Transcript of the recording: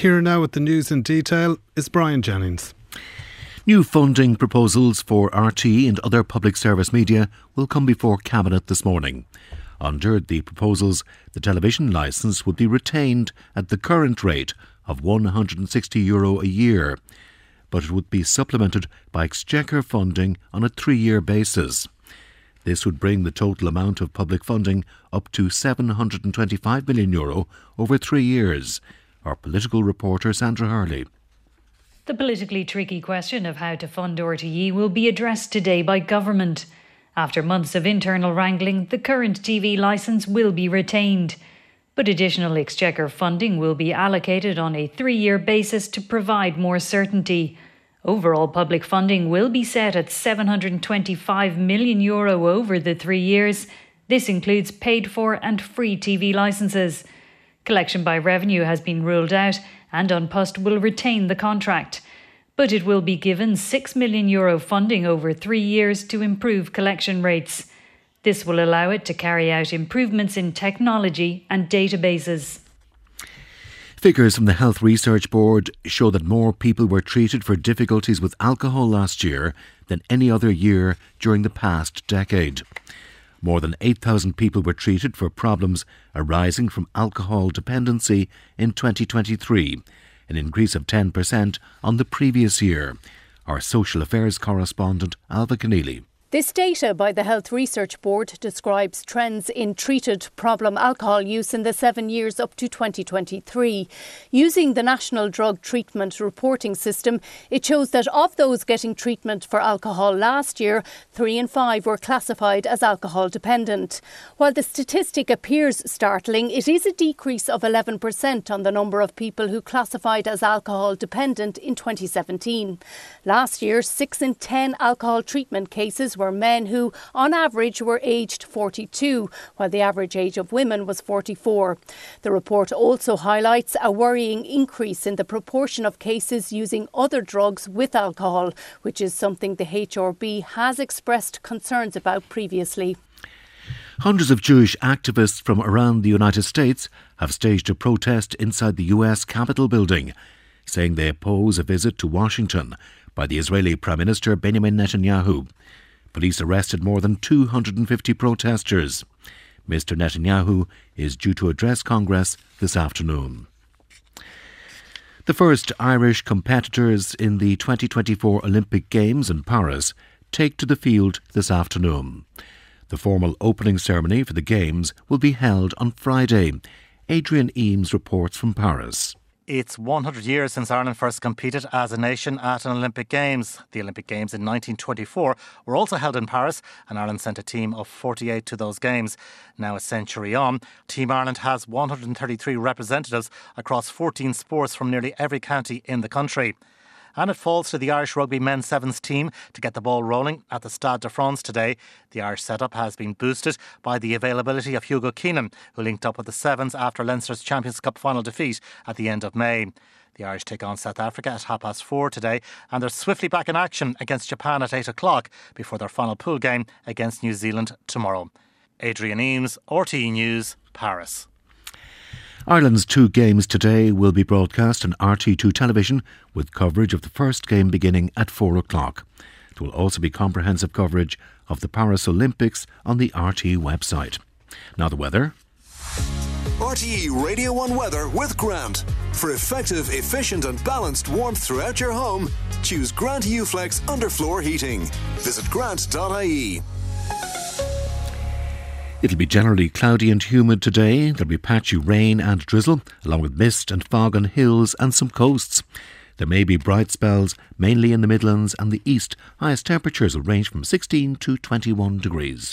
Here now with the news in detail is Brian Jennings. New funding proposals for RT and other public service media will come before Cabinet this morning. Under the proposals, the television licence would be retained at the current rate of €160 a year, but it would be supplemented by Exchequer funding on a 3-year basis. This would bring the total amount of public funding up to €725 million over 3 years. Our political reporter Sandra Hurley. The politically tricky question of how to fund RTE will be addressed today by government. After months of internal wrangling, the current TV licence will be retained. But additional Exchequer funding will be allocated on a 3-year basis to provide more certainty. Overall public funding will be set at €725 million over the 3 years. This includes paid for and free TV licences. Collection by revenue has been ruled out and An Post will retain the contract. But it will be given €6 million funding over 3 years to improve collection rates. This will allow it to carry out improvements in technology and databases. Figures from the Health Research Board show that more people were treated for difficulties with alcohol last year than any other year during the past decade. More than 8,000 people were treated for problems arising from alcohol dependency in 2023, an increase of 10% on the previous year. Our social affairs correspondent, Alva Keneally. This data by the Health Research Board describes trends in treated problem alcohol use in the 7 years up to 2023. Using the National Drug Treatment Reporting System, it shows that of those getting treatment for alcohol last year, 3 in 5 were classified as alcohol dependent. While the statistic appears startling, it is a decrease of 11% on the number of people who classified as alcohol dependent in 2017. Last year, 6 in 10 alcohol treatment cases were men who, on average, were aged 42, while the average age of women was 44. The report also highlights a worrying increase in the proportion of cases using other drugs with alcohol, which is something the HRB has expressed concerns about previously. Hundreds of Jewish activists from around the United States have staged a protest inside the US Capitol building, saying they oppose a visit to Washington by the Israeli Prime Minister Benjamin Netanyahu. Police arrested more than 250 protesters. Mr. Netanyahu is due to address Congress this afternoon. The first Irish competitors in the 2024 Olympic Games in Paris take to the field this afternoon. The formal opening ceremony for the Games will be held on Friday. Adrian Eames reports from Paris. It's 100 years since Ireland first competed as a nation at an Olympic Games. The Olympic Games in 1924 were also held in Paris, and Ireland sent a team of 48 to those games. Now a century on, Team Ireland has 133 representatives across 14 sports from nearly every county in the country. And it falls to the Irish Rugby Men's Sevens team to get the ball rolling at the Stade de France today. The Irish setup has been boosted by the availability of Hugo Keenan, who linked up with the Sevens after Leinster's Champions Cup final defeat at the end of May. The Irish take on South Africa at 4:30 today, and they're swiftly back in action against Japan at 8 o'clock before their final pool game against New Zealand tomorrow. Adrian Eames, RTE News, Paris. Ireland's 2 games today will be broadcast on RT2 television, with coverage of the first game beginning at 4 o'clock. There will also be comprehensive coverage of the Paris Olympics on the RTE website. Now the weather. RTE Radio 1 weather with Grant. For effective, efficient and balanced warmth throughout your home, choose Grant Uflex Underfloor Heating. Visit grant.ie. It'll be generally cloudy and humid today. There'll be patchy rain and drizzle, along with mist and fog on hills and some coasts. There may be bright spells, mainly in the Midlands and the East. Highest temperatures will range from 16 to 21 degrees.